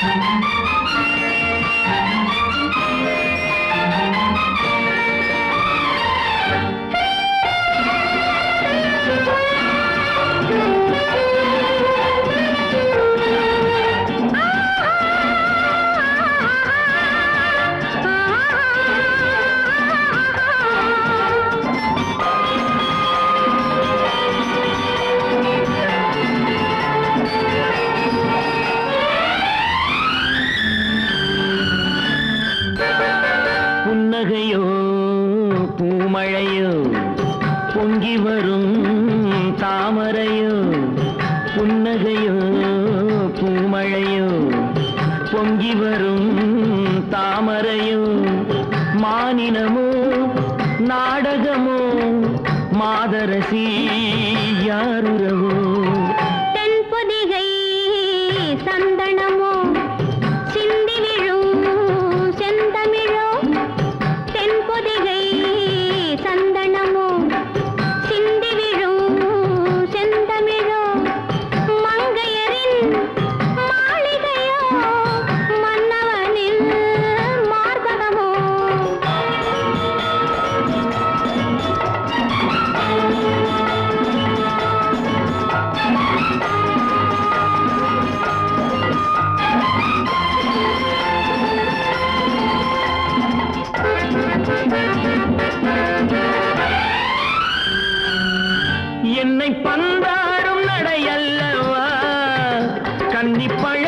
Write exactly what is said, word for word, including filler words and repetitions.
புன்னகையோ பூமழையோ பொங்கி வரும் தாமரையோ புன்னகையோ பூமழையோ பொங்கி வரும் தாமரையோ மானினமோ நாடகமோ மாதரசி யாருறவோ தென்பொதிகை சந்தனமோ சிந்தி விழும் செந்தமிழோ தென்பொதிகை சந்தனமோ சிந்தி விழும் செந்தமிழோ மங்கையரின் மாளிகையோ மன்னவனின் மார்பகமோ என்னை பந்தாடும் நடையல்லவா கன்னிப்பழ